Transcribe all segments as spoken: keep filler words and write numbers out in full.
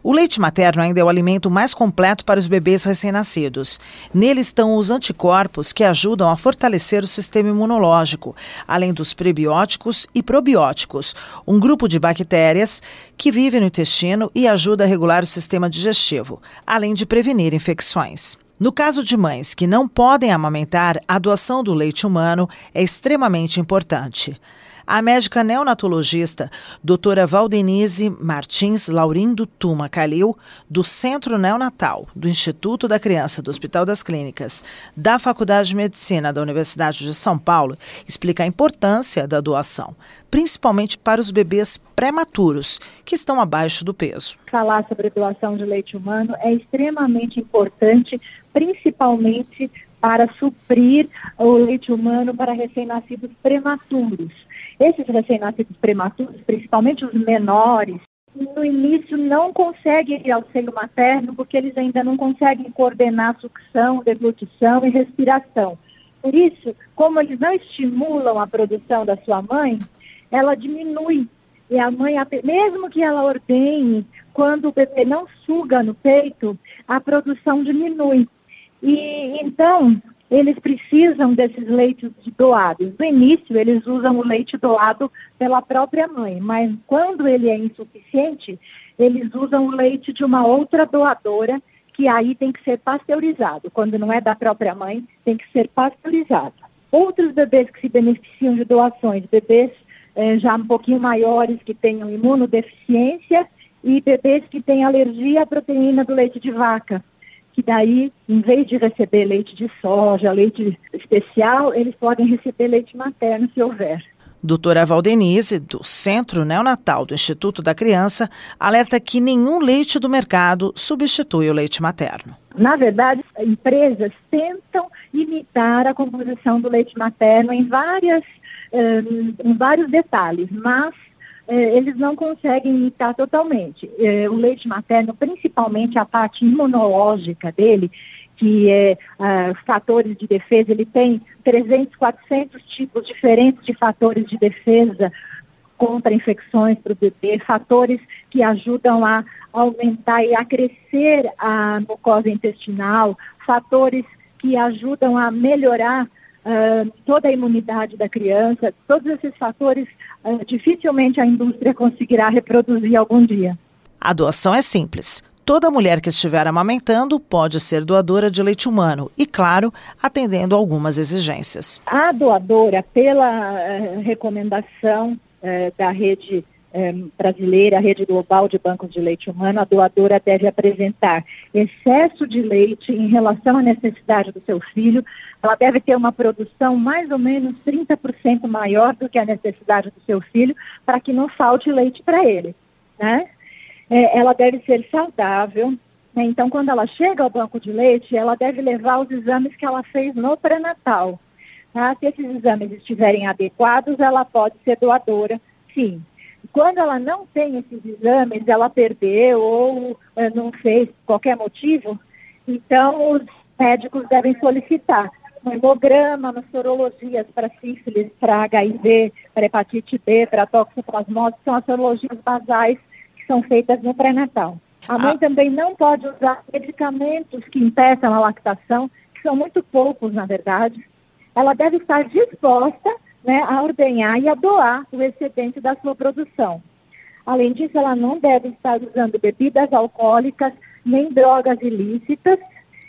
O leite materno ainda é o alimento mais completo para os bebês recém-nascidos. Nele estão os anticorpos que ajudam a fortalecer o sistema imunológico, além dos prebióticos e probióticos, um grupo de bactérias que vive no intestino e ajuda a regular o sistema digestivo, além de prevenir infecções. No caso de mães que não podem amamentar, a doação do leite humano é extremamente importante. A médica neonatologista doutora Valdenise Martins Laurindo Tuma Calil, do Centro Neonatal do Instituto da Criança do Hospital das Clínicas, da Faculdade de Medicina da Universidade de São Paulo, explica a importância da doação, principalmente para os bebês prematuros, que estão abaixo do peso. Falar sobre doação de leite humano é extremamente importante, principalmente para suprir o leite humano para recém-nascidos prematuros. Esses recém-nascidos prematuros, principalmente os menores, no início não conseguem ir ao seio materno porque eles ainda não conseguem coordenar sucção, deglutição e respiração. Por isso, como eles não estimulam a produção da sua mãe, ela diminui. E a mãe, mesmo que ela ordenhe, quando o bebê não suga no peito, a produção diminui. E então, eles precisam desses leites doados. No início, eles usam o leite doado pela própria mãe, mas quando ele é insuficiente, eles usam o leite de uma outra doadora, que aí tem que ser pasteurizado. Quando não é da própria mãe, tem que ser pasteurizado. Outros bebês que se beneficiam de doações, bebês eh, já um pouquinho maiores, que tenham imunodeficiência, e bebês que têm alergia à proteína do leite de vaca, que daí, em vez de receber leite de soja, leite especial, eles podem receber leite materno, se houver. Doutora Valdenise, do Centro Neonatal do Instituto da Criança, alerta que nenhum leite do mercado substitui o leite materno. Na verdade, empresas tentam imitar a composição do leite materno em, várias, um, em vários detalhes, mas Eh, eles não conseguem imitar totalmente. Eh, o leite materno, principalmente a parte imunológica dele, que é ah, fatores de defesa, ele tem trezentos, quatrocentos tipos diferentes de fatores de defesa contra infecções para o bebê, fatores que ajudam a aumentar e a crescer a mucosa intestinal, fatores que ajudam a melhorar Uh, toda a imunidade da criança. Todos esses fatores, uh, dificilmente a indústria conseguirá reproduzir algum dia. A doação é simples. Toda mulher que estiver amamentando pode ser doadora de leite humano e, claro, atendendo a algumas exigências. A doadora, pela uh, recomendação uh, da rede um, brasileira, a rede global de bancos de leite humano, a doadora deve apresentar excesso de leite em relação à necessidade do seu filho. Ela deve ter uma produção mais ou menos trinta por cento maior do que a necessidade do seu filho, para que não falte leite para ele, né? É, ela deve ser saudável, né? Então, quando ela chega ao banco de leite, ela deve levar os exames que ela fez no pré-natal. Tá? Se esses exames estiverem adequados, ela pode ser doadora, sim. Quando ela não tem esses exames, ela perdeu ou é, não fez por qualquer motivo, então os médicos devem solicitar um hemograma, umas sorologias para sífilis, para H I V, para hepatite B, para toxoplasmose, são as sorologias basais que são feitas no pré-natal. A mãe ah. também não pode usar medicamentos que impeçam a lactação, que são muito poucos, na verdade. Ela deve estar disposta, né, a ordenhar e a doar o excedente da sua produção. Além disso, ela não deve estar usando bebidas alcoólicas, nem drogas ilícitas,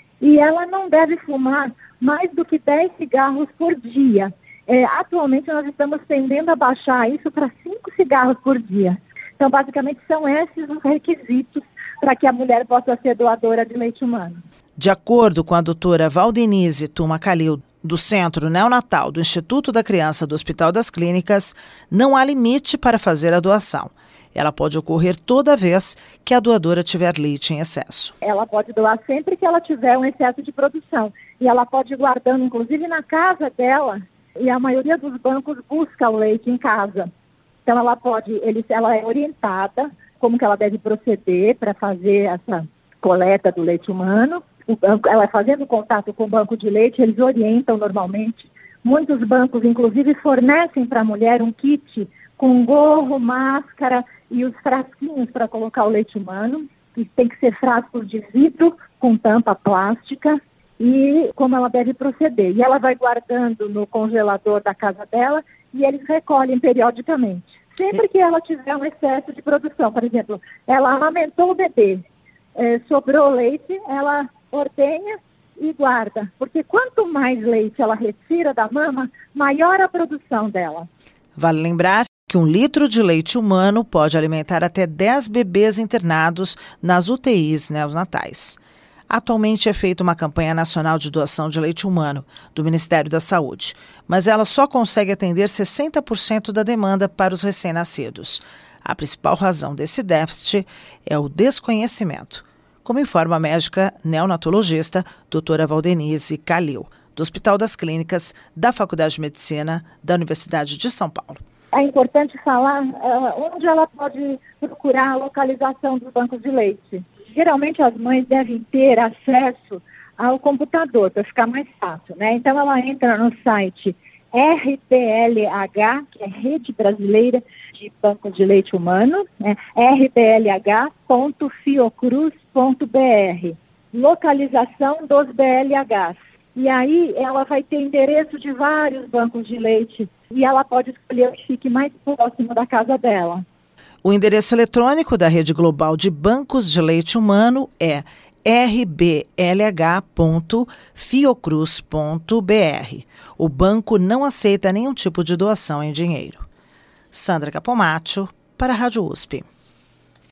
e ela não deve fumar mais do que dez cigarros por dia. É, atualmente, nós estamos tendendo a baixar isso para cinco cigarros por dia. Então, basicamente, são esses os requisitos para que a mulher possa ser doadora de leite humano. De acordo com a doutora Valdenise Tuma Calil, do Centro Neonatal do Instituto da Criança do Hospital das Clínicas, não há limite para fazer a doação. Ela pode ocorrer toda vez que a doadora tiver leite em excesso. Ela pode doar sempre que ela tiver um excesso de produção. E ela pode ir guardando, inclusive, na casa dela. E a maioria dos bancos busca o leite em casa. Então, ela pode, ele, ela é orientada como que ela deve proceder para fazer essa coleta do leite humano. O banco, ela fazendo contato com o banco de leite, eles orientam normalmente. Muitos bancos, inclusive, fornecem para a mulher um kit com gorro, máscara e os frasquinhos para colocar o leite humano. E tem que ser frascos de vidro com tampa plástica e como ela deve proceder. E ela vai guardando no congelador da casa dela e eles recolhem periodicamente. Sempre que ela tiver um excesso de produção, por exemplo, ela amamentou o bebê, eh, sobrou leite, ela ordenha e guarda. Porque quanto mais leite ela retira da mama, maior a produção dela. Vale lembrar que um litro de leite humano pode alimentar até dez bebês internados nas U T Is neonatais. Atualmente é feita uma campanha nacional de doação de leite humano do Ministério da Saúde, mas ela só consegue atender sessenta por cento da demanda para os recém-nascidos. A principal razão desse déficit é o desconhecimento, como informa a médica neonatologista doutora Valdenise Calil, do Hospital das Clínicas da Faculdade de Medicina da Universidade de São Paulo. É importante falar uh, onde ela pode procurar a localização dos bancos de leite. Geralmente as mães devem ter acesso ao computador para ficar mais fácil, né? Então ela entra no site R P L H, que é Rede Brasileira de Bancos de Leite Humano, né? r p l h ponto fiocruz ponto b r, localização dos B L Hs. E aí ela vai ter endereço de vários bancos de leite e ela pode escolher o que fique mais próximo da casa dela. O endereço eletrônico da Rede Global de Bancos de Leite Humano é r b l h ponto fiocruz ponto b r. O banco não aceita nenhum tipo de doação em dinheiro. Sandra Capomatto, para a Rádio U S P.